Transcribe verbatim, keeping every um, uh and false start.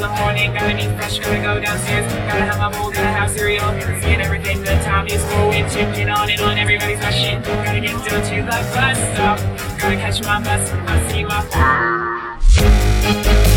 morning, gotta be fresh, gotta go downstairs. Gotta have my bowl, gotta have cereal, and everything. The time is going, chicken on and on, everybody's rushing. Gotta get down to the bus stop, gotta catch my bus, I see my